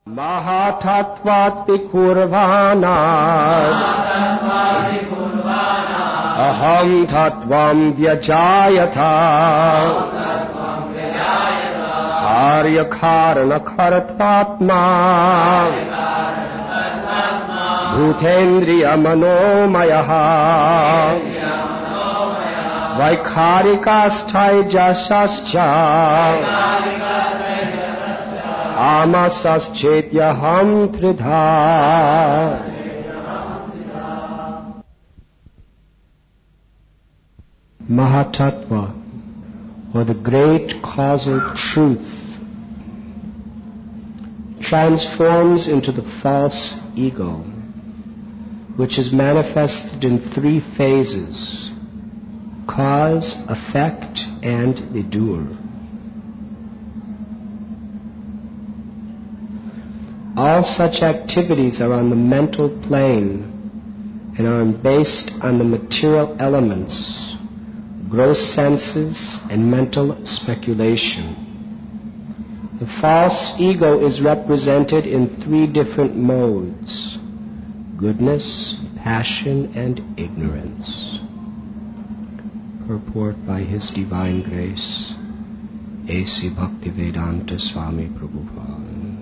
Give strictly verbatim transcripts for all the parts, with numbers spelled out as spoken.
Mahatattvat vikurvanat aham tattvam vyajayata karya karana karatvatma bhutendriya manomayaha vaikharikasthai Amasaschethyaham tridha. Mahatattva, or the great causal truth, transforms into the false ego, which is manifested in three phases: cause, effect, and the doer. All such activities are on the mental plane and are based on the material elements, gross senses, and mental speculation. The false ego is represented in three different modes: goodness, passion, and ignorance. Purport by His Divine Grace, A C Bhaktivedanta Swami Prabhupada.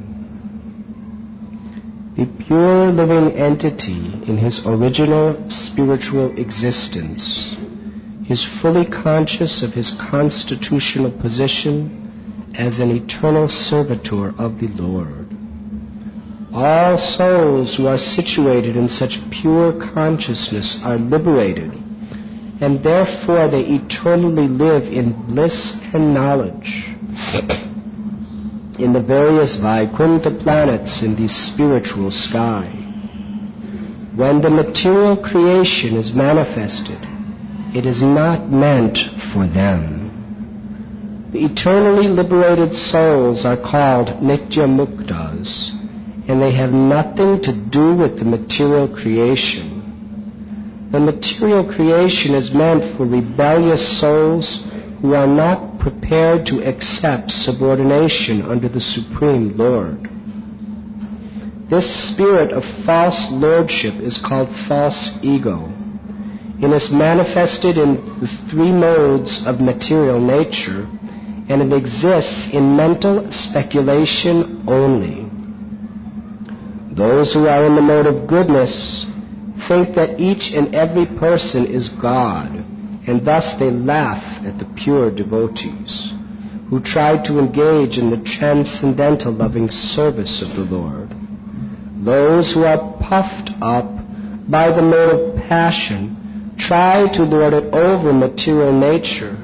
The pure living entity in his original spiritual existence is fully conscious of his constitutional position as an eternal servitor of the Lord. All souls who are situated in such pure consciousness are liberated, and therefore they eternally live in bliss and knowledge in the various Vaikuntha planets in the spiritual sky. When the material creation is manifested, it is not meant for them. The eternally liberated souls are called Nitya Muktas, and they have nothing to do with the material creation. The material creation is meant for rebellious souls who are not prepared to accept subordination under the Supreme Lord. This spirit of false lordship is called false ego. It is manifested in the three modes of material nature, and it exists in mental speculation only. Those who are in the mode of goodness think that each and every person is God, and thus they laugh at the pure devotees who try to engage in the transcendental loving service of the Lord. Those who are puffed up by the mode of passion try to lord it over material nature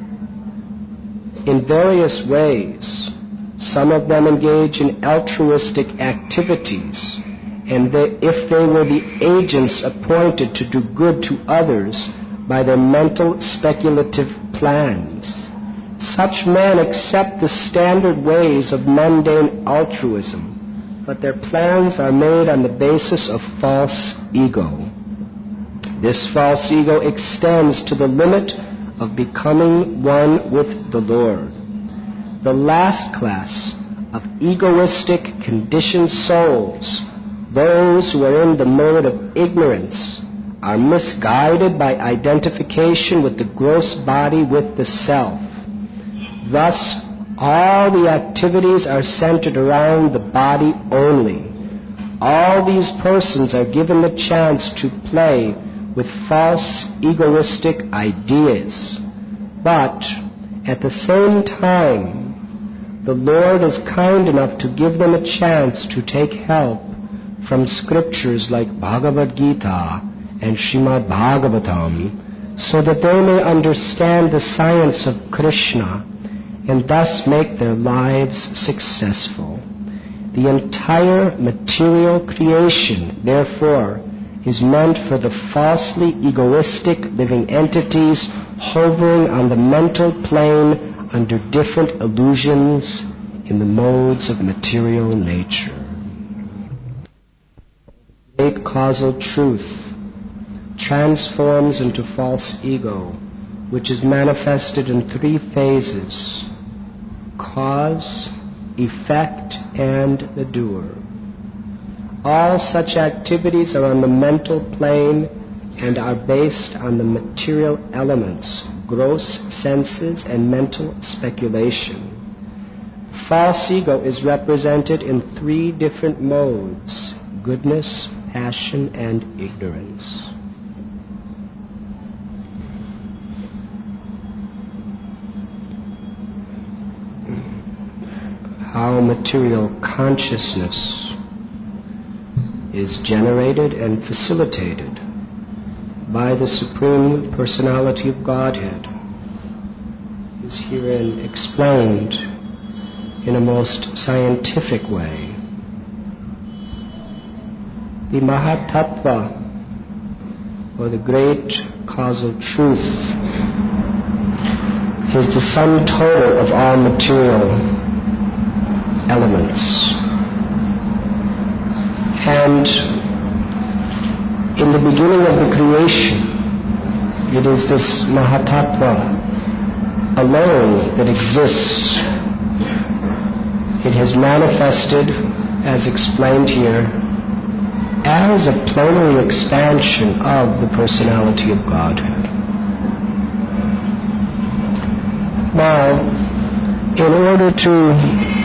in various ways. Some of them engage in altruistic activities, and they, if they were the agents appointed to do good to others by their mental speculative plans, such men accept the standard ways of mundane altruism, but their plans are made on the basis of false ego. This false ego extends to the limit of becoming one with the Lord. The last class of egoistic conditioned souls, those who are in the mode of ignorance, are misguided by identification with the gross body with the self. Thus, all the activities are centered around the body only. All these persons are given the chance to play with false egoistic ideas. But at the same time, the Lord is kind enough to give them a chance to take help from scriptures like Bhagavad Gita and Srimad Bhagavatam, so that they may understand the science of Krishna and thus make their lives successful. The entire material creation, therefore, is meant for the falsely egoistic living entities hovering on the mental plane under different illusions in the modes of material nature. Great causal truth transforms into false ego, which is manifested in three phases: cause, effect, and the doer. All such activities are on the mental plane and are based on the material elements, gross senses, and mental speculation. False ego is represented in three different modes: goodness, passion, and ignorance. How material consciousness is generated and facilitated by the Supreme Personality of Godhead is herein explained in a most scientific way. The Mahatattva, or the great causal truth, is the sum total of all material elements. And in the beginning of the creation, it is this Mahatattva alone that exists. It has manifested, as explained here, as a plenary expansion of the personality of Godhead. Now, in order to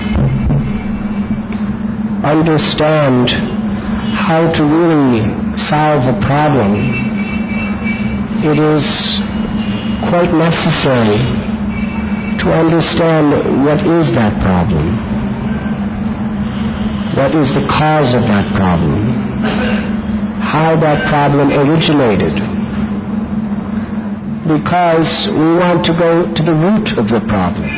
understand how to really solve a problem, it is quite necessary to understand what is that problem. What is the cause of that problem? How that problem originated? Because we want to go to the root of the problem.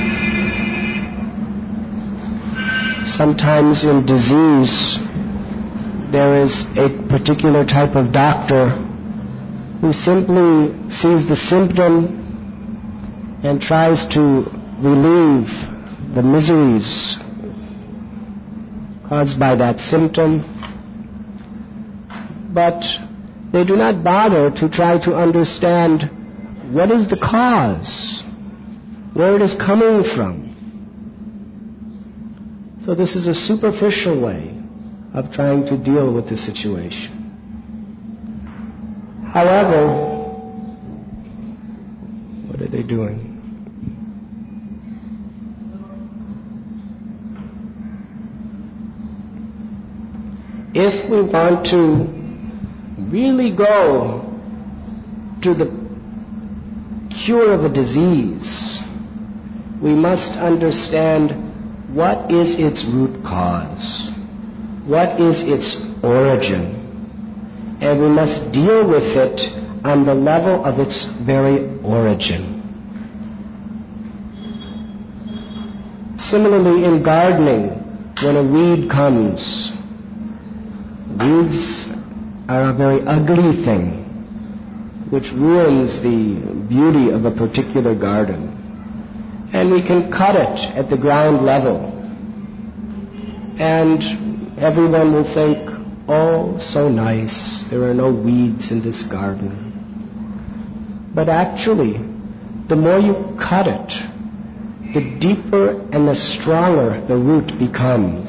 Sometimes in disease, there is a particular type of doctor who simply sees the symptom and tries to relieve the miseries caused by that symptom, but they do not bother to try to understand what is the cause, where it is coming from. So this is a superficial way of trying to deal with the situation. However, what are they doing? If we want to really go to the cure of a disease, we must understand what is its root cause, what is its origin, and we must deal with it on the level of its very origin. Similarly, in gardening, when a weed comes, weeds are a very ugly thing, which ruins the beauty of a particular garden. And we can cut it at the ground level. And everyone will think, oh, so nice, there are no weeds in this garden. But actually, the more you cut it, the deeper and the stronger the root becomes.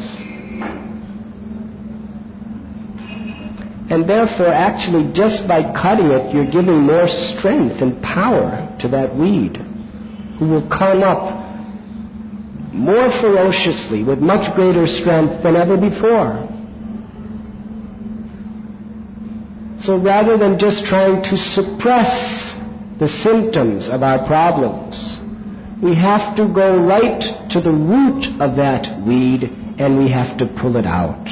And therefore, actually, just by cutting it, you're giving more strength and power to that weed, who will come up more ferociously, with much greater strength than ever before. So rather than just trying to suppress the symptoms of our problems, we have to go right to the root of that weed, and we have to pull it out.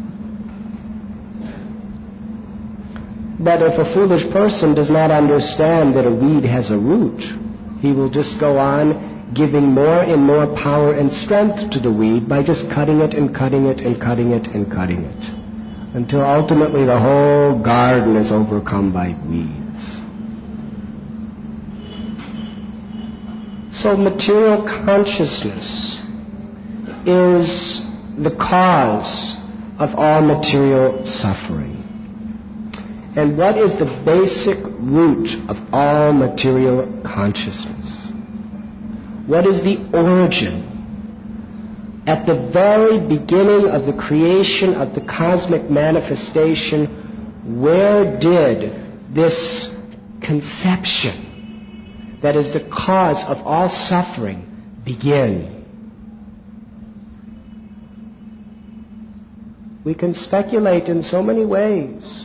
But if a foolish person does not understand that a weed has a root, he will just go on giving more and more power and strength to the weed by just cutting it and cutting it and cutting it and cutting it, until ultimately the whole garden is overcome by weeds. So material consciousness is the cause of all material suffering. And what is the basic root of all material consciousness? What is the origin at the very beginning of the creation of the cosmic manifestation, where did this conception that is the cause of all suffering begin? We can speculate in so many ways.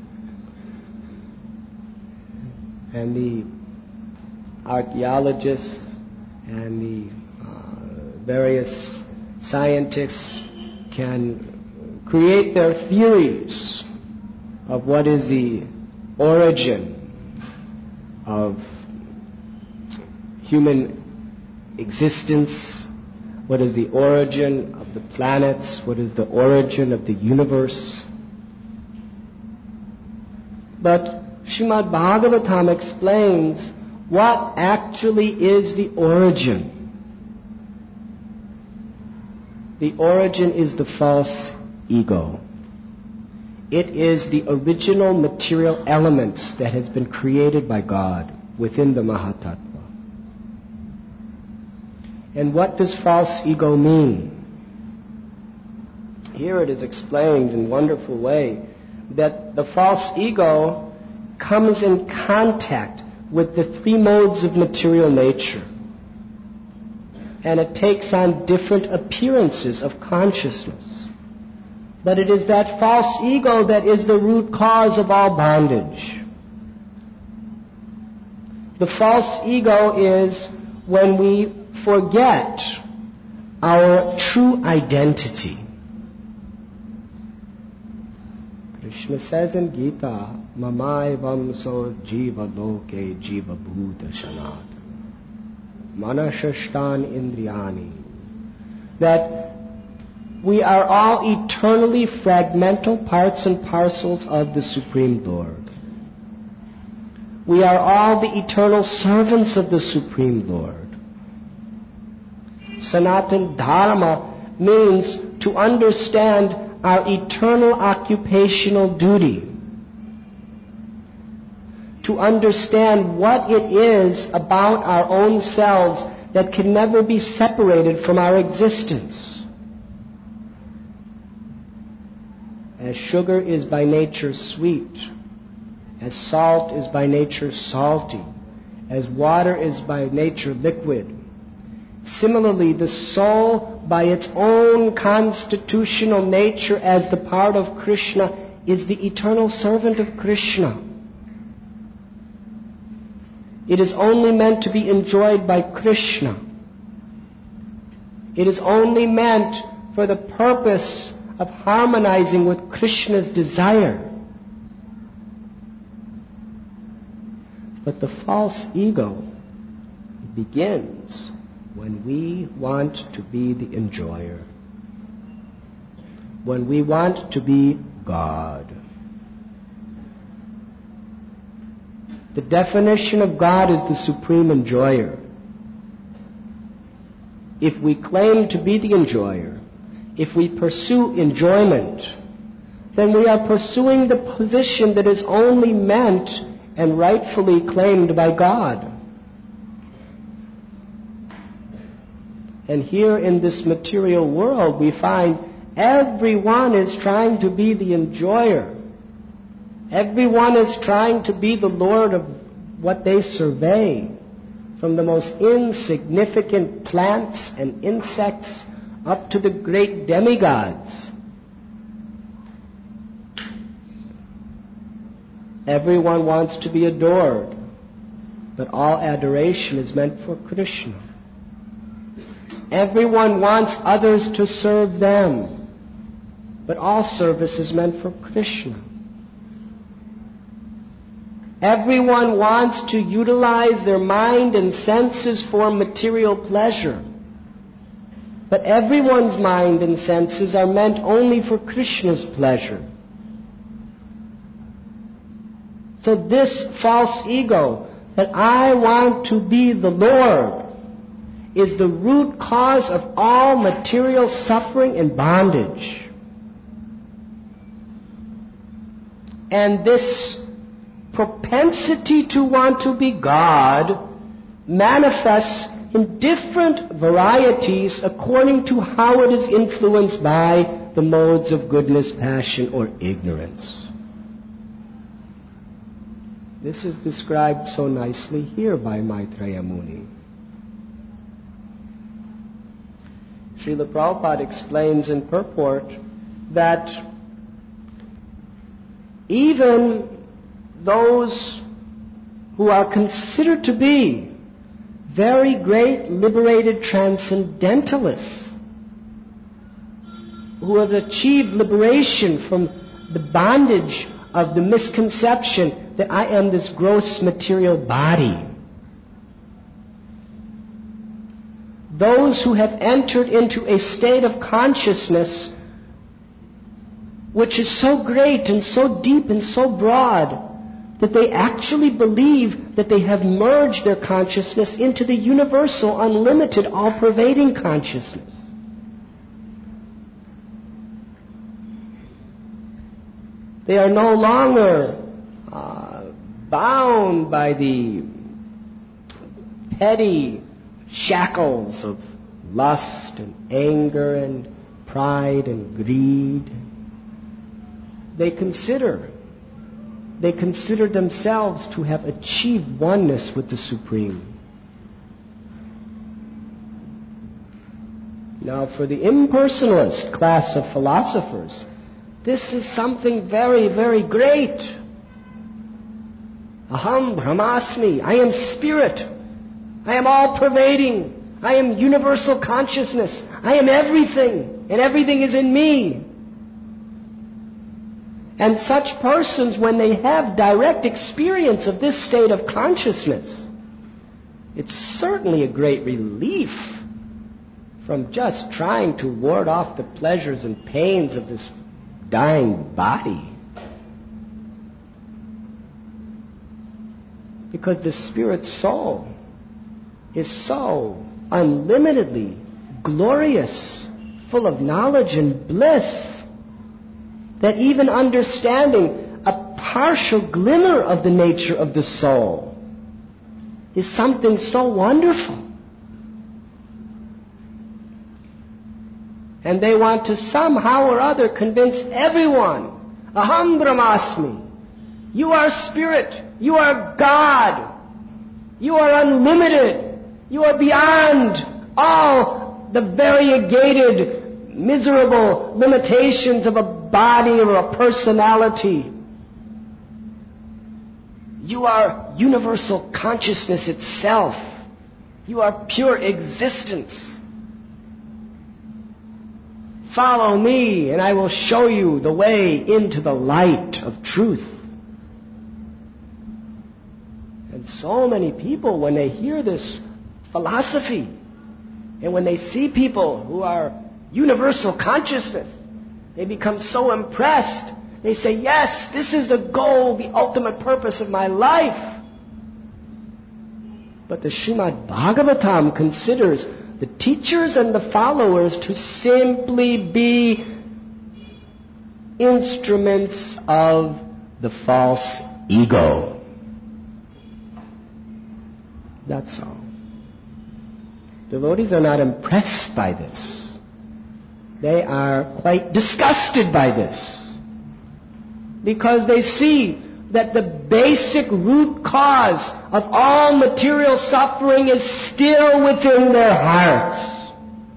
And the archaeologists and the uh, various scientists can create their theories of what is the origin of human existence, what is the origin of the planets, what is the origin of the universe. But Srimad Bhagavatam explains what actually is the origin. The origin is the false ego. It is the original material elements that has been created by God within the Mahatattva. And what does false ego mean? Here it is explained in a wonderful way that the false ego comes in contact with the three modes of material nature. And it takes on different appearances of consciousness. But it is that false ego that is the root cause of all bondage. The false ego is when we forget our true identity. Krishna says in Gita, Mamaivam so jiva loke jiva bhuta shanat manashashtan indriyani, that we are all eternally fragmental parts and parcels of the Supreme Lord. We are all the eternal servants of the Supreme Lord. Sanatana Dharma means to understand our eternal occupational duty, to understand what it is about our own selves that can never be separated from our existence. As sugar is by nature sweet, as salt is by nature salty, as water is by nature liquid, similarly, the soul, by its own constitutional nature as the part of Krishna, is the eternal servant of Krishna. It is only meant to be enjoyed by Krishna. It is only meant for the purpose of harmonizing with Krishna's desire. But the false ego begins when we want to be the enjoyer, when we want to be God. The definition of God is the supreme enjoyer. If we claim to be the enjoyer, if we pursue enjoyment, then we are pursuing the position that is only meant and rightfully claimed by God. And here in this material world, we find everyone is trying to be the enjoyer. Everyone is trying to be the Lord of what they survey, from the most insignificant plants and insects up to the great demigods. Everyone wants to be adored, but all adoration is meant for Krishna. Everyone wants others to serve them, but all service is meant for Krishna. Everyone wants to utilize their mind and senses for material pleasure, but everyone's mind and senses are meant only for Krishna's pleasure. So this false ego, that I want to be the Lord, is the root cause of all material suffering and bondage. And this propensity to want to be God manifests in different varieties according to how it is influenced by the modes of goodness, passion, or ignorance. This is described so nicely here by Maitreya Muni. Srila Prabhupada explains in purport that even those who are considered to be very great liberated transcendentalists, who have achieved liberation from the bondage of the misconception that I am this gross material body. Those who have entered into a state of consciousness which is so great and so deep and so broad that they actually believe that they have merged their consciousness into the universal, unlimited, all-pervading consciousness. They are no longer uh, bound by the petty shackles of lust and anger and pride and greed. They consider, they consider themselves to have achieved oneness with the Supreme. Now, for the impersonalist class of philosophers, this is something very, very great. Aham Brahmasmi. I am spirit. I am all-pervading. I am universal consciousness. I am everything, and everything is in me. And such persons, when they have direct experience of this state of consciousness, it's certainly a great relief from just trying to ward off the pleasures and pains of this dying body. Because the spirit soul is so unlimitedly glorious, full of knowledge and bliss, that even understanding a partial glimmer of the nature of the soul is something so wonderful. And they want to somehow or other convince everyone, Aham Brahmasmi, you are spirit, you are God, you are unlimited, you are beyond all the variegated, miserable limitations of a body or a personality. You are universal consciousness itself. You are pure existence. Follow me, and I will show you the way into the light of truth. And so many people, when they hear this philosophy, and when they see people who are universal consciousness, they become so impressed. They say, yes, this is the goal, the ultimate purpose of my life. But the Srimad Bhagavatam considers the teachers and the followers to simply be instruments of the false ego. That's all. Devotees are not impressed by this. They are quite disgusted by this, because they see that the basic root cause of all material suffering is still within their hearts.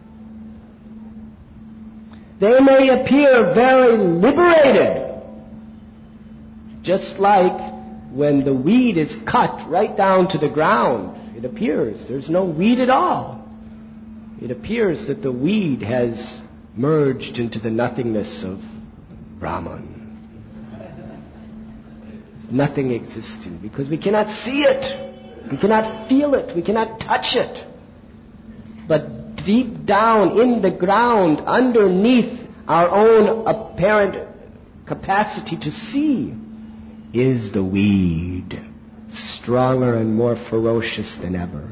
They may appear very liberated, just like when the weed is cut right down to the ground. It appears there's no weed at all. It appears that the weed has merged into the nothingness of Brahman. There's nothing existing because we cannot see it. We cannot feel it. We cannot touch it. But deep down in the ground, underneath our own apparent capacity to see, is the weed, stronger and more ferocious than ever.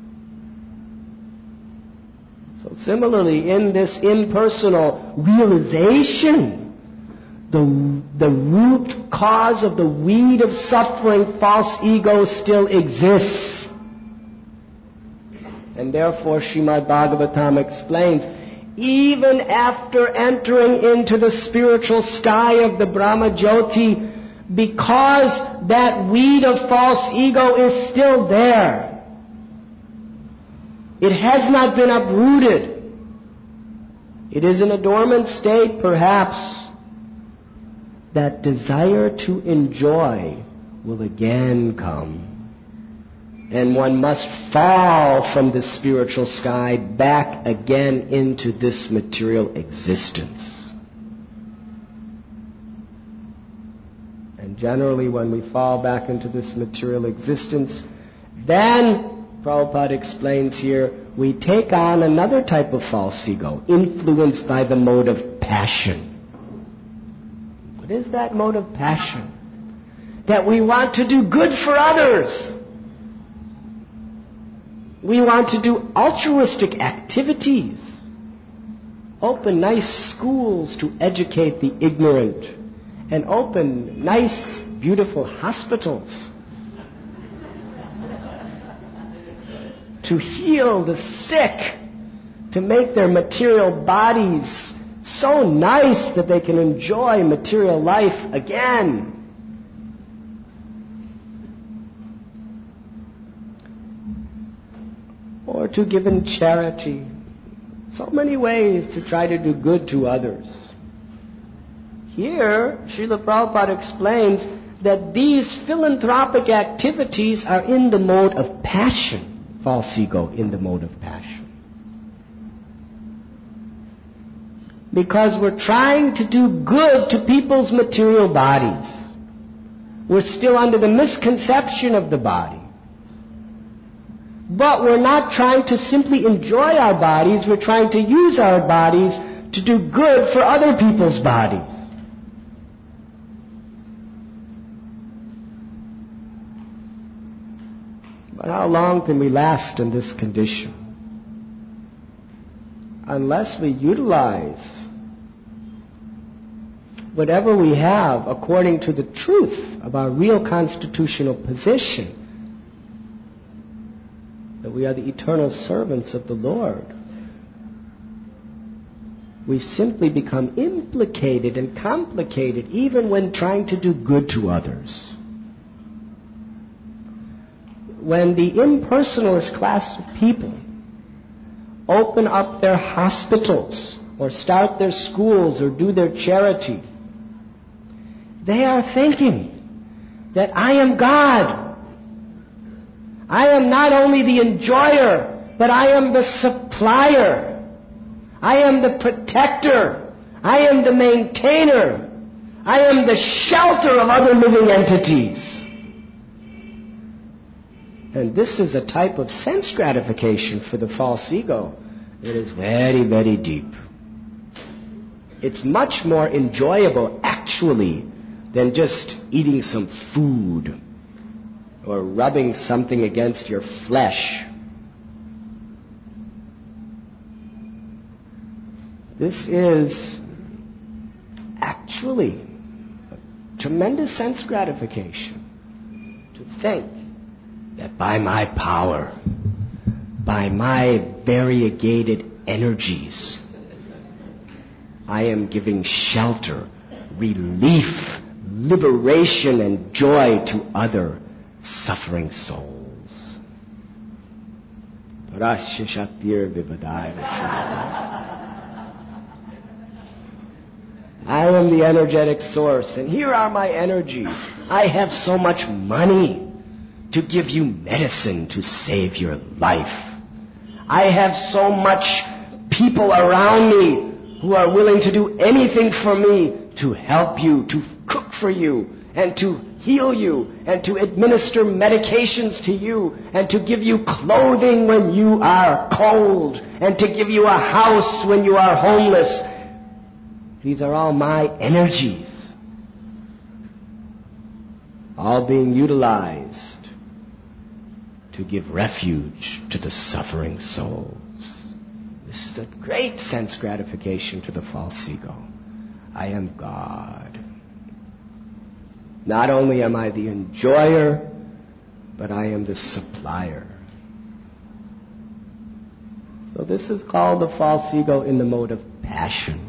So similarly, in this impersonal realization, the, the root cause of the weed of suffering, false ego, still exists. And therefore Srimad Bhagavatam explains, even after entering into the spiritual sky of the Brahma Jyoti, because that weed of false ego is still there, it has not been uprooted. It is in a dormant state, perhaps. That desire to enjoy will again come. And one must fall from the spiritual sky back again into this material existence. And generally when we fall back into this material existence, then, Prabhupada explains here, we take on another type of false ego, influenced by the mode of passion. What is that mode of passion? That we want to do good for others. We want to do altruistic activities. Open nice schools to educate the ignorant. And open nice, beautiful hospitals to heal the sick, to make their material bodies so nice that they can enjoy material life again. Or to give in charity. So many ways to try to do good to others. Here, Srila Prabhupada explains that these philanthropic activities are in the mode of passion. False ego in the mode of passion. Because we're trying to do good to people's material bodies. We're still under the misconception of the body. But we're not trying to simply enjoy our bodies, we're trying to use our bodies to do good for other people's bodies. But how long can we last in this condition? Unless we utilize whatever we have according to the truth of our real constitutional position, that we are the eternal servants of the Lord, we simply become implicated and complicated even when trying to do good to others. When the impersonalist class of people open up their hospitals or start their schools or do their charity, they are thinking that I am God. I am not only the enjoyer, but I am the supplier. I am the protector. I am the maintainer. I am the shelter of other living entities. And this is a type of sense gratification for the false ego that is very, very deep. It's much more enjoyable, actually, than just eating some food or rubbing something against your flesh. This is actually a tremendous sense gratification to think that by my power, by my variegated energies, I am giving shelter, relief, liberation, and joy to other suffering souls. I am the energetic source, and here are my energies. I have so much money to give you medicine to save your life. I have so much people around me who are willing to do anything for me to help you, to cook for you, and to heal you, and to administer medications to you, and to give you clothing when you are cold, and to give you a house when you are homeless. These are all my energies, all being utilized to give refuge to the suffering souls. This is a great sense gratification to the false ego. I am God. Not only am I the enjoyer, but I am the supplier. So this is called the false ego in the mode of passion.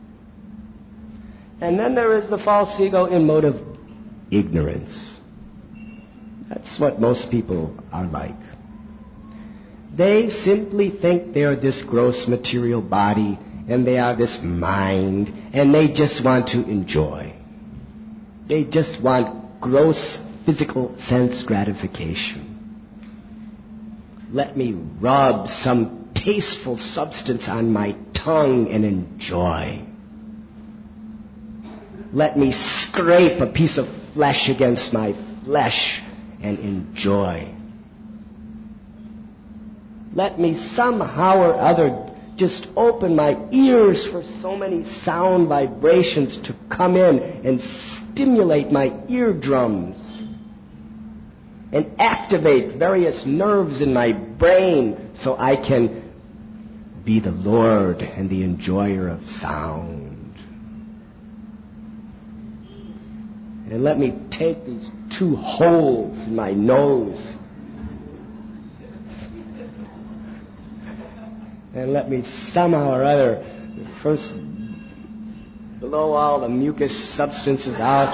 And then there is the false ego in mode of ignorance. That's what most people are like. They simply think they are this gross material body and they are this mind, and they just want to enjoy. They just want gross physical sense gratification. Let me rub some tasteful substance on my tongue and enjoy. Let me scrape a piece of flesh against my flesh and enjoy. Let me somehow or other just open my ears for so many sound vibrations to come in and stimulate my eardrums and activate various nerves in my brain so I can be the Lord and the enjoyer of sound. And let me take these two holes in my nose and let me somehow or other first blow all the mucus substances out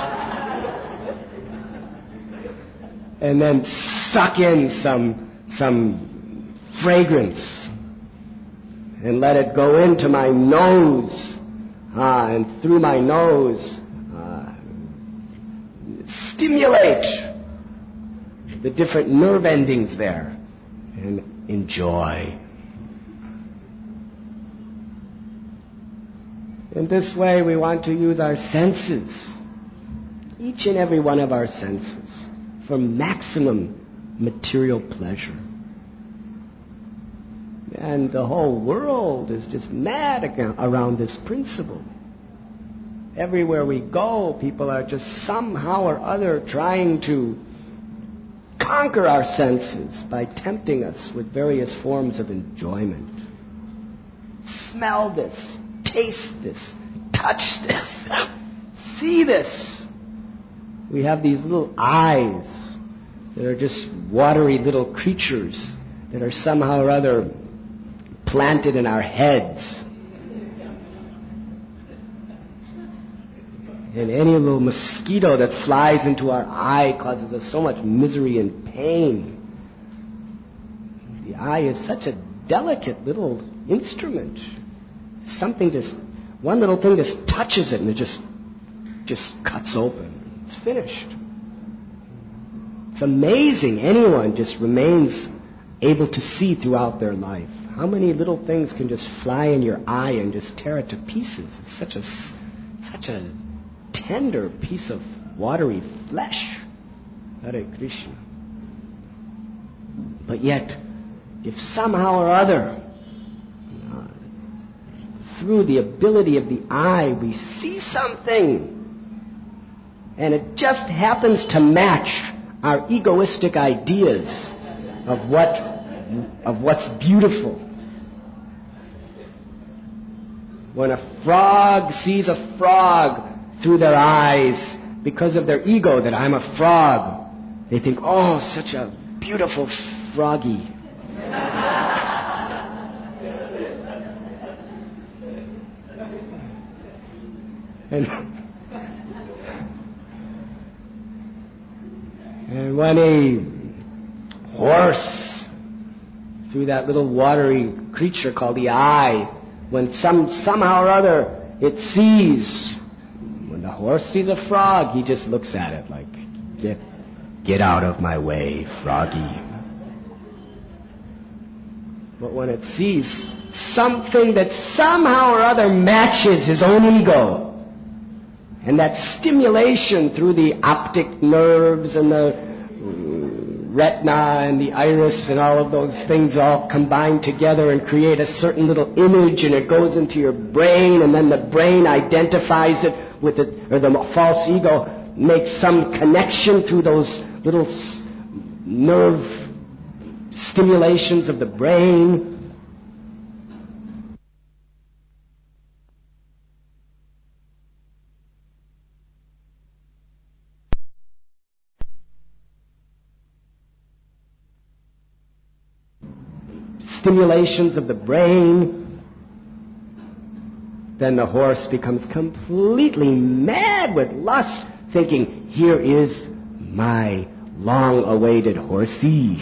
and then suck in some some fragrance and let it go into my nose, ah, and through my nose uh, stimulate the different nerve endings there and enjoy. In this way, we want to use our senses, each and every one of our senses, for maximum material pleasure. And the whole world is just mad around this principle. Everywhere we go, people are just somehow or other trying to conquer our senses by tempting us with various forms of enjoyment. Smell this. Taste this, touch this, see this. We have these little eyes that are just watery little creatures that are somehow or other planted in our heads. And any little mosquito that flies into our eye causes us so much misery and pain. The eye is such a delicate little instrument. Something just, one little thing just touches it and it just, just cuts open. It's finished. It's amazing anyone just remains able to see throughout their life. How many little things can just fly in your eye and just tear it to pieces? It's such a, such a tender piece of watery flesh. Hare Krishna. But yet, if somehow or other, through the ability of the eye, we see something, and it just happens to match our egoistic ideas of what of what's beautiful. When a frog sees a frog through their eyes, because of their ego that I'm a frog, they think, oh, such a beautiful froggy. And, and when a horse, through that little watery creature called the eye, when some somehow or other it sees, when the horse sees a frog, he just looks at it like, get, get out of my way, froggy. But when it sees something that somehow or other matches his own ego, and that stimulation through the optic nerves and the retina and the iris and all of those things all combine together and create a certain little image, and it goes into your brain, and then the brain identifies it with it, or the false ego makes some connection through those little nerve stimulations of the brain. stimulations of the brain, then the horse becomes completely mad with lust, thinking, here is my long-awaited horsey.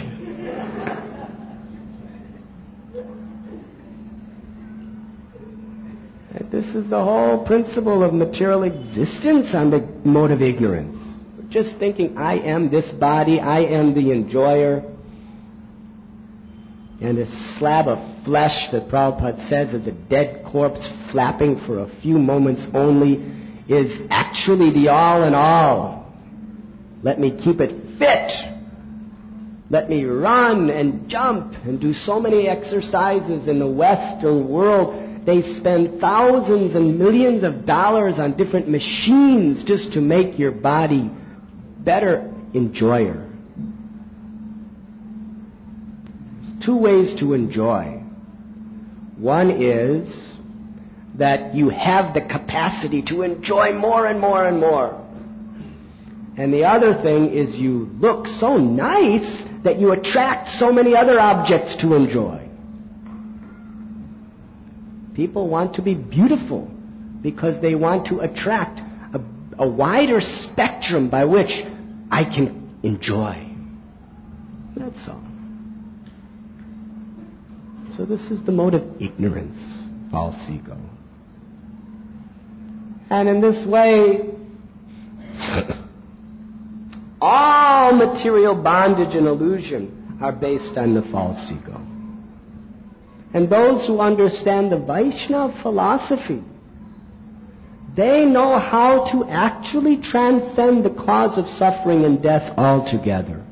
And this is the whole principle of material existence on the mode of ignorance. Just thinking, I am this body, I am the enjoyer. And a slab of flesh that Prabhupada says is a dead corpse flapping for a few moments only is actually the all in all. Let me keep it fit. Let me run and jump and do so many exercises. In the Western world, they spend thousands and millions of dollars on different machines just to make your body better enjoyer. There's two ways to enjoy. One is that you have the capacity to enjoy more and more and more. And the other thing is you look so nice that you attract so many other objects to enjoy. People want to be beautiful because they want to attract a, a wider spectrum by which I can enjoy. That's all. So this is the mode of ignorance, false ego. And in this way, all material bondage and illusion are based on the false ego. And those who understand the Vaishnava philosophy, they know how to actually transcend the cause of suffering and death altogether.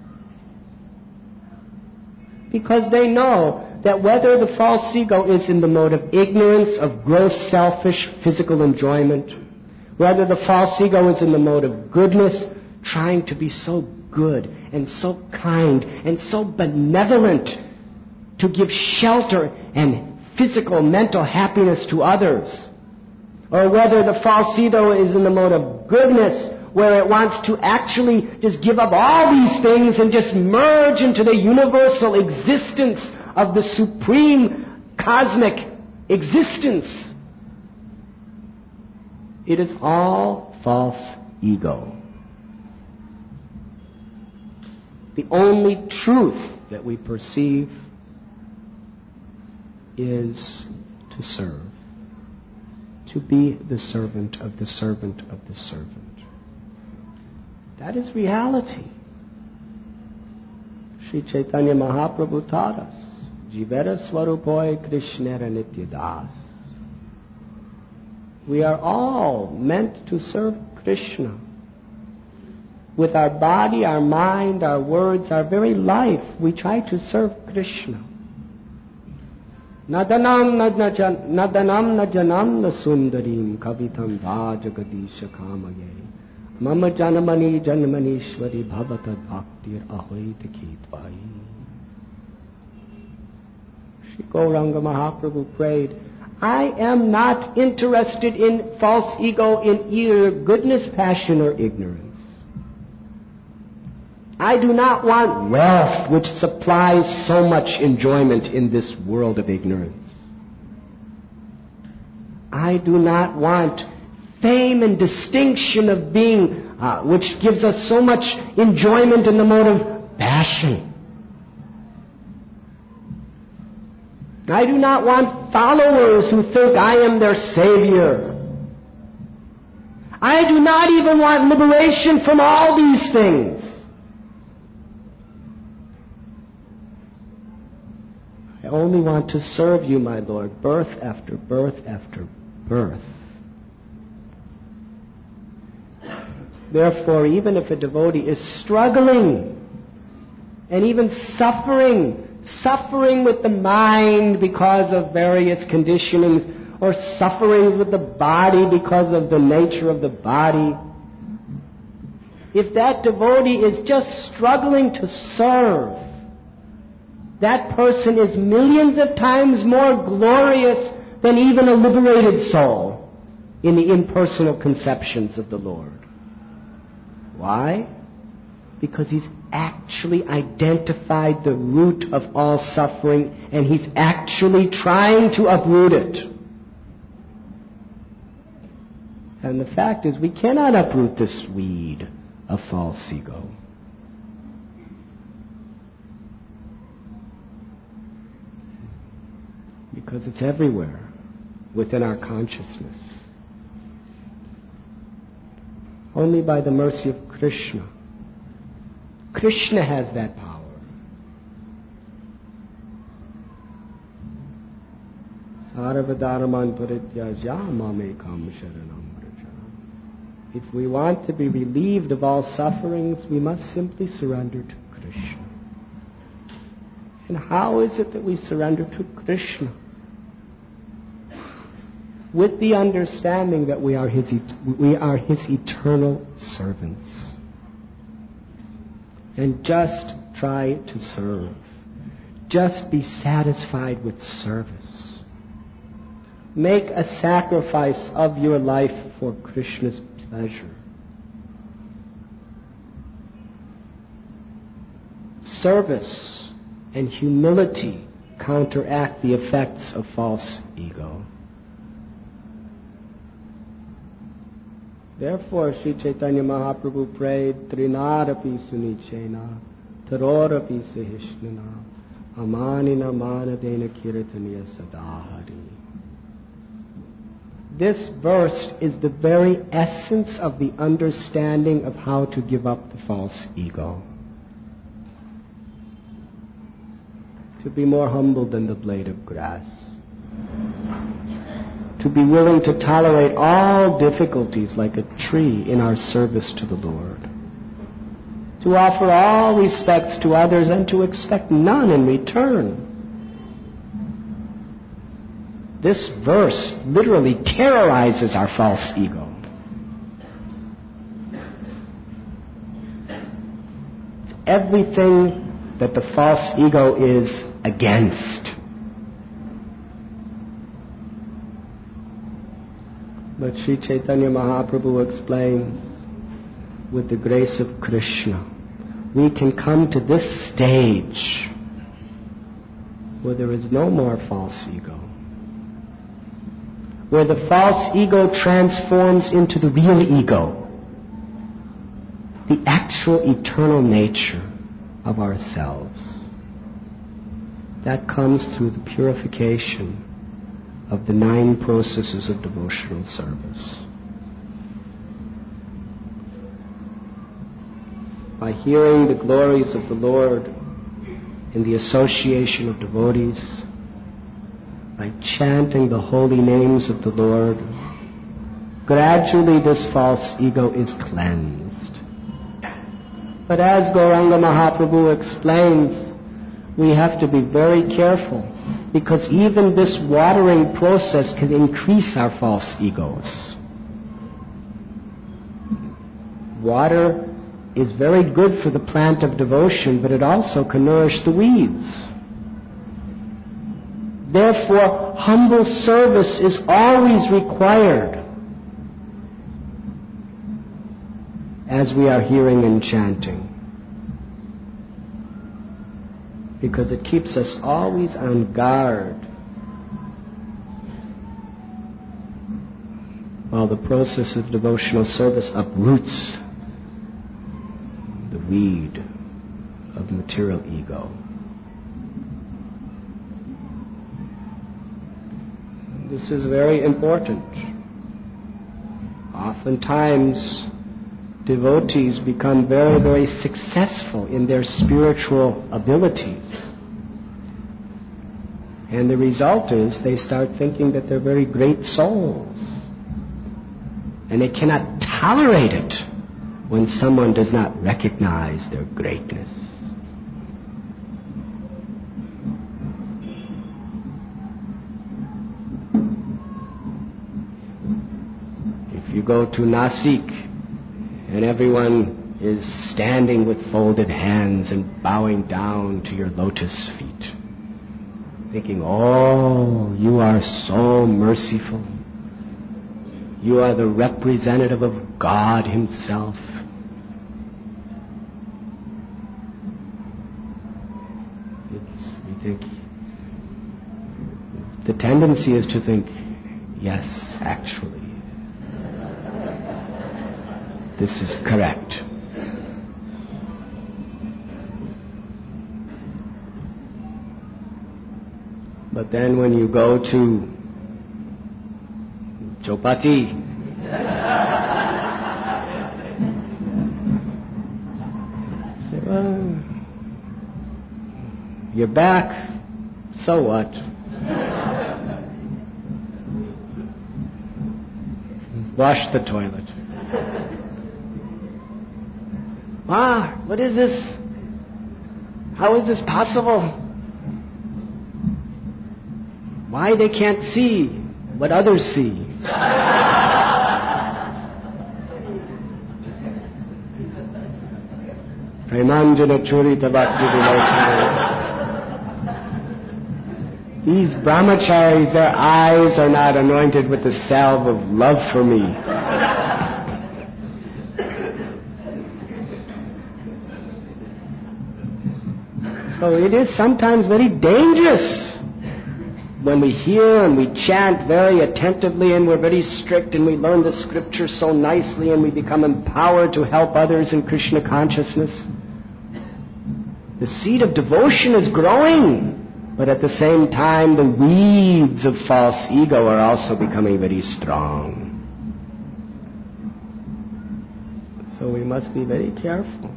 Because they know that whether the false ego is in the mode of ignorance, of gross selfish physical enjoyment, whether the false ego is in the mode of goodness, trying to be so good and so kind and so benevolent to give shelter and physical, mental happiness to others, or whether the false ego is in the mode of goodness, where it wants to actually just give up all these things and just merge into the universal existence of the supreme cosmic existence. It is all false ego. The only truth that we perceive is to serve, to be the servant of the servant of the servant. That is reality. Sri Chaitanya Mahaprabhu taught us, Jivera Swarupoy Krishnera Nityadas. We are all meant to serve Krishna. With our body, our mind, our words, our very life, we try to serve Krishna. Nadanam nadanam najanam na sundarim kavitam vajagadisha kamaye mama janamani janmanishwari bhavatad bhaktir ahoita kitvai. Shri Gauranga Mahaprabhu prayed, I am not interested in false ego in either goodness, passion, or ignorance. I do not want wealth which supplies so much enjoyment in this world of ignorance. I do not want fame and distinction of being, uh, which gives us so much enjoyment in the mode of passion. I do not want followers who think I am their savior. I do not even want liberation from all these things. I only want to serve you, my Lord, birth after birth after birth. Therefore, even if a devotee is struggling and even suffering, suffering with the mind because of various conditionings, or suffering with the body because of the nature of the body, if that devotee is just struggling to serve, that person is millions of times more glorious than even a liberated soul in the impersonal conceptions of the Lord. Why? Because he's actually identified the root of all suffering, and he's actually trying to uproot it. And the fact is, we cannot uproot this weed of false ego. Because it's everywhere within our consciousness. Only by the mercy of Krishna. Krishna has that power. Sarvadharman parityaja mamekam sharanam vraja. If we want to be relieved of all sufferings, we must simply surrender to Krishna. And how is it that we surrender to Krishna? With the understanding that we are his, we are his eternal servants. And just try to serve. Just be satisfied with service. Make a sacrifice of your life for Krishna's pleasure. Service and humility counteract the effects of false ego. Therefore, Sri Chaitanya Mahaprabhu prayed, Trinadapi sunichena, tarorapi sahishnana, amanina manadena kirtaniya sadahari. This verse is the very essence of the understanding of how to give up the false ego. To be more humble than the blade of grass. To be willing to tolerate all difficulties like a tree in our service to the Lord. To offer all respects to others and to expect none in return. This verse literally terrorizes our false ego. It's everything that the false ego is against. But Sri Chaitanya Mahaprabhu explains, with the grace of Krishna, we can come to this stage where there is no more false ego. Where the false ego transforms into the real ego. The actual eternal nature of ourselves. That comes through the purification of the nine processes of devotional service. By hearing the glories of the Lord in the association of devotees, by chanting the holy names of the Lord, gradually this false ego is cleansed. But as Gauranga Mahaprabhu explains, we have to be very careful, because even this watering process can increase our false egos. Water is very good for the plant of devotion, but it also can nourish the weeds. Therefore, humble service is always required as we are hearing and chanting, because it keeps us always on guard while the process of devotional service uproots the weed of material ego. This is very important. Oftentimes, devotees become very, very successful in their spiritual abilities. And the result is they start thinking that they're very great souls. And they cannot tolerate it when someone does not recognize their greatness. If you go to Nasik and everyone is standing with folded hands and bowing down to your lotus feet, thinking, oh, you are so merciful. You are the representative of God Himself. think the tendency is to think, yes, actually, this is correct. But then when you go to Chopati, say, well, you're back, so what? Wash the toilet. Ah, what is this? How is this possible? Why they can't see what others see? Premanjana Churita Bhakti Vinodana. These brahmacharis, their eyes are not anointed with the salve of love for me. So it is sometimes very dangerous when we hear and we chant very attentively and we're very strict and we learn the scripture so nicely and we become empowered to help others in Krishna consciousness. The seed of devotion is growing, but at the same time the weeds of false ego are also becoming very strong. So we must be very careful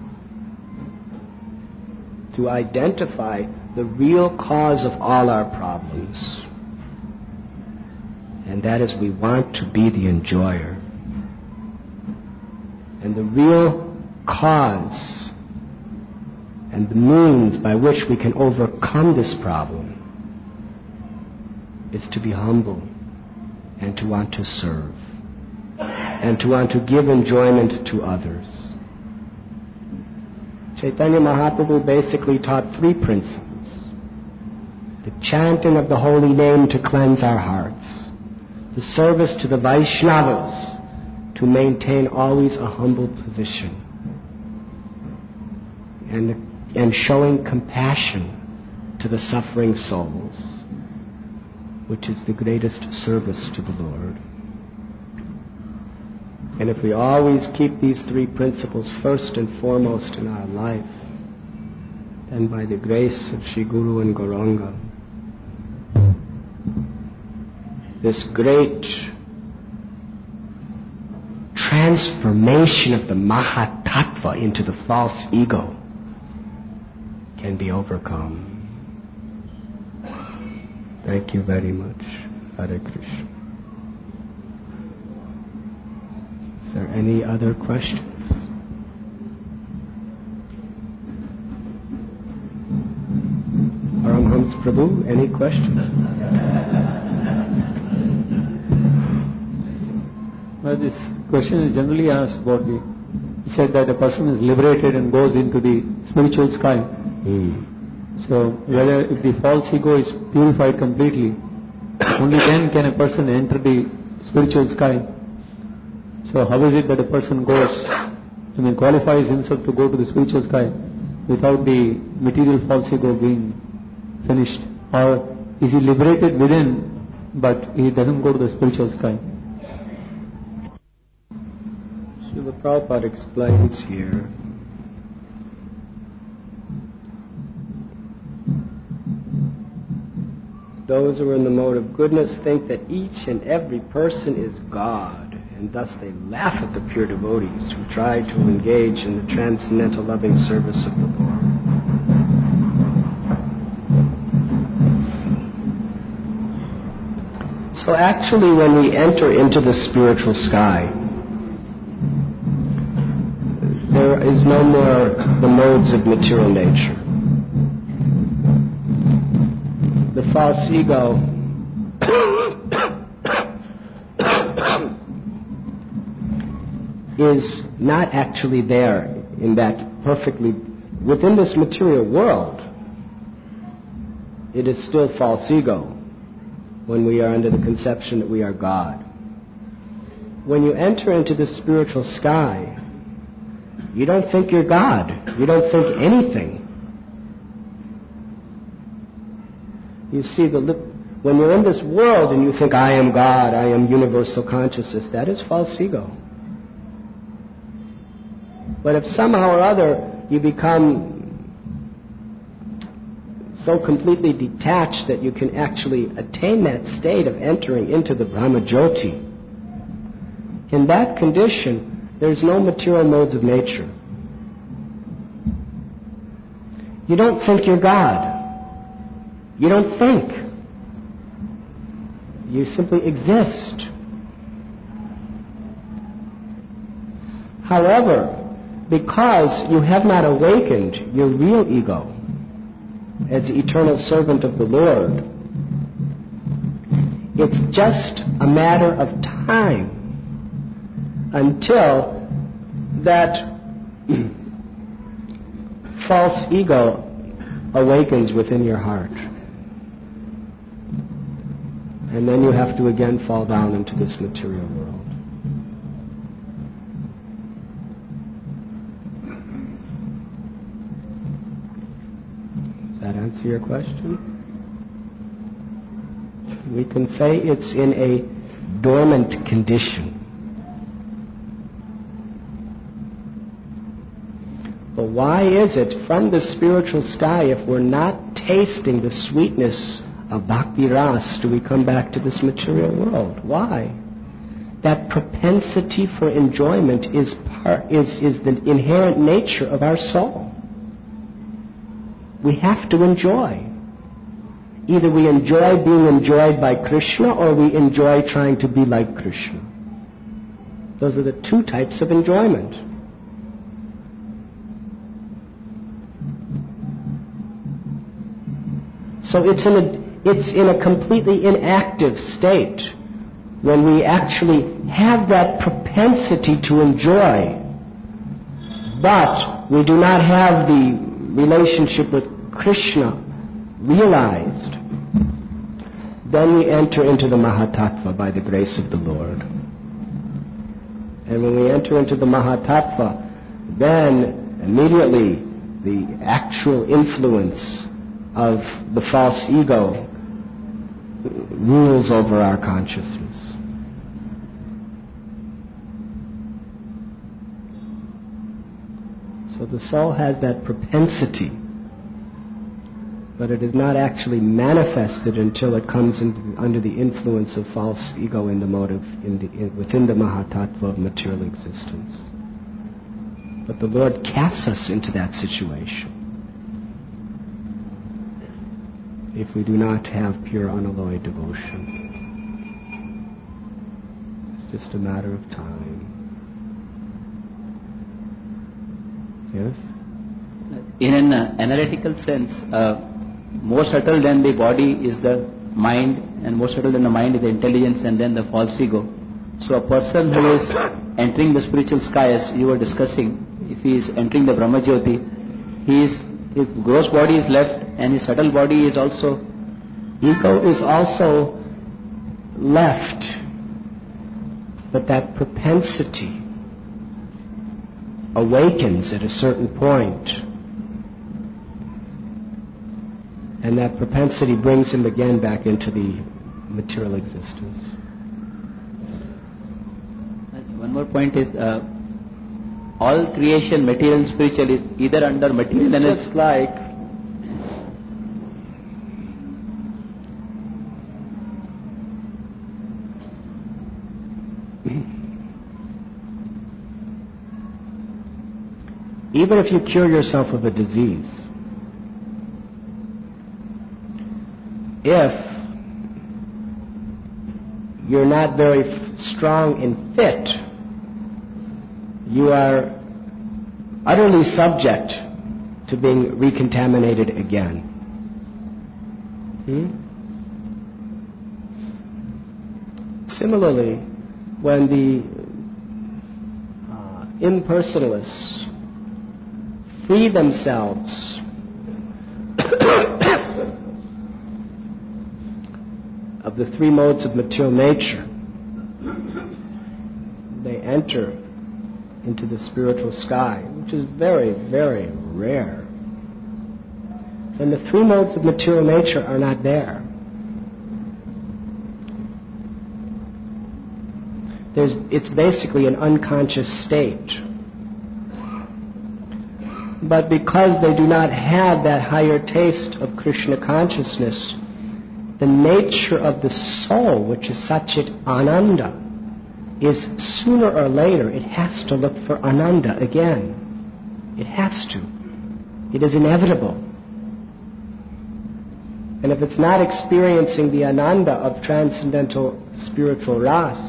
to identify the real cause of all our problems. And that is, we want to be the enjoyer. And the real cause and the means by which we can overcome this problem is to be humble and to want to serve and to want to give enjoyment to others. Chaitanya Mahaprabhu basically taught three principles. The chanting of the holy name to cleanse our hearts. The service to the Vaishnavas to maintain always a humble position. And, and showing compassion to the suffering souls, which is the greatest service to the Lord. And if we always keep these three principles first and foremost in our life, then by the grace of Sri Guru and Gauranga, this great transformation of the Mahatattva into the false ego can be overcome. Thank you very much. Hare Krishna. Is there any other questions? Paramhams Prabhu, any questions? Well, this question is generally asked about the, he said that a person is liberated and goes into the spiritual sky. Mm. So whether if the false ego is purified completely, only then can a person enter the spiritual sky. So how is it that a person goes, I mean qualifies himself to go to the spiritual sky without the material false ego being finished? Or is he liberated within but he doesn't go to the spiritual sky? Srila Prabhupada explains here those who are in the mode of goodness think that each and every person is God, and thus they laugh at the pure devotees who try to engage in the transcendental loving service of the Lord. So actually when we enter into the spiritual sky, there is no more the modes of material nature. The false ego is not actually there in that perfectly, within this material world. It is still false ego when we are under the conception that we are God. When you enter into the spiritual sky, you don't think you're God. You don't think anything. You see, the li- when you're in this world and you think, I am God, I am universal consciousness, that is false ego. But if somehow or other you become so completely detached that you can actually attain that state of entering into the Brahmajyoti, in that condition, there's no material modes of nature. You don't think you're God. You don't think. You simply exist. However, because you have not awakened your real ego as the eternal servant of the Lord, it's just a matter of time until that false ego awakens within your heart. And then you have to again fall down into this material world. Does that answer your question? We can say it's in a dormant condition. But why is it from the spiritual sky, if we're not tasting the sweetness of Bhakti Ras, do we come back to this material world? Why? That propensity for enjoyment is part, is, is the inherent nature of our soul. We have to enjoy. Either we enjoy being enjoyed by Krishna or we enjoy trying to be like Krishna. Those are the two types of enjoyment. So it's in a, it's in a completely inactive state when we actually have that propensity to enjoy, but we do not have the relationship with Krishna realized. Then we enter into the Mahatattva by the grace of the Lord. And when we enter into the Mahatattva, then immediately the actual influence of the false ego rules over our consciousness. So the soul has that propensity, but it is not actually manifested until it comes into, under the influence of false ego in the motive, in the, in, within the Mahatattva of material existence. But the Lord casts us into that situation if we do not have pure unalloyed devotion. It's just a matter of time. Yes? In an uh, analytical sense, uh, more subtle than the body is the mind, and more subtle than the mind is the intelligence, and then the false ego. So a person who is entering the spiritual sky, as you were discussing, if he is entering the Brahmajyoti, he is, his gross body is left and his subtle body is also... Ego is also left, but that propensity awakens at a certain point, and that propensity brings him again back into the material existence. One more point is, uh, all creation, material and spiritual, is either under material and it's like even if you cure yourself of a disease, if you're not very f- strong and fit, you are utterly subject to being recontaminated again. Hmm? Similarly, when the uh, impersonalists free themselves of the three modes of material nature, they enter into the spiritual sky, which is very, very rare. And the three modes of material nature are not there. There's, it's basically an unconscious state. But because they do not have that higher taste of Krishna consciousness, the nature of the soul, which is Satchit Ananda, is sooner or later it has to look for Ananda again. It has to. It is inevitable. And if it's not experiencing the Ananda of transcendental spiritual ras,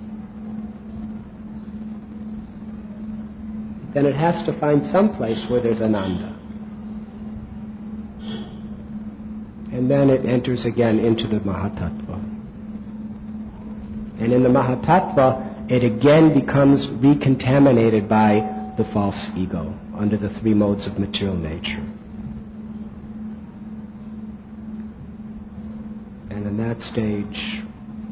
then it has to find some place where there's Ananda. And then it enters again into the Mahatattva. And in the Mahatattva, it again becomes recontaminated by the false ego under the three modes of material nature. And in that stage,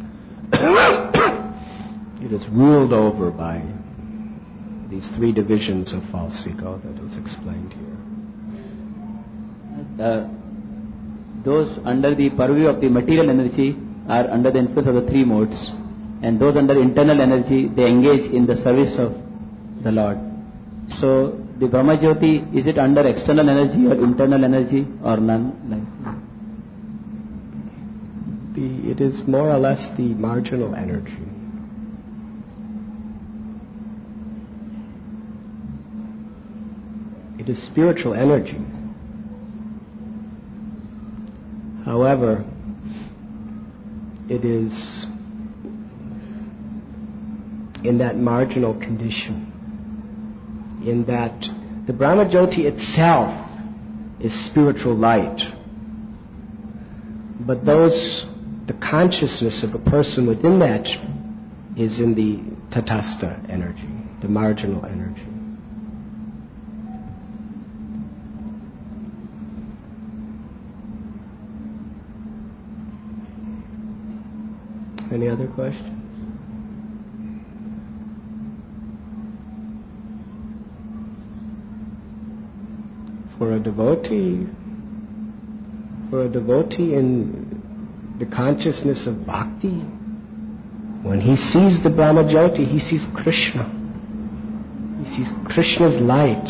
it is ruled over by these three divisions of false ego that is explained here. Uh, those under the purview of the material energy are under the influence of the three modes, and those under internal energy, they engage in the service of the Lord. So the Brahma Jyoti, is it under external energy or internal energy or none? Like the, it is more or less the marginal energy. It is spiritual energy. However, it is in that marginal condition, in that the Brahma Jyoti itself is spiritual light. But those, the consciousness of a person within that is in the tatastha energy, the marginal energy. Any other questions? For a devotee, for a devotee in the consciousness of bhakti, when he sees the Brahma Jyoti, he sees Krishna. He sees Krishna's light.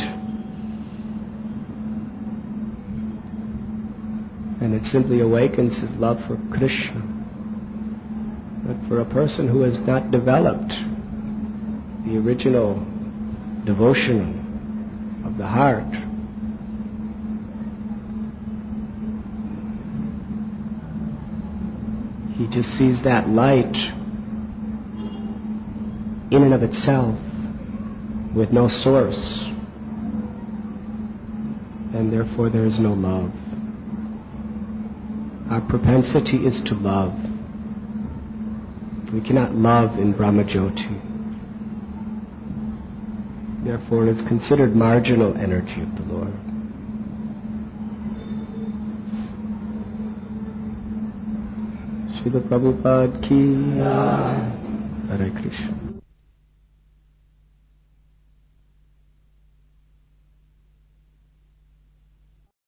And it simply awakens his love for Krishna. But for a person who has not developed the original devotion of the heart, he just sees that light in and of itself with no source, and therefore there is no love. Our propensity is to love. We cannot love in Brahma Jyoti. Therefore it is considered marginal energy of the Lord. Srila Prabhupada ki Hare Krishna.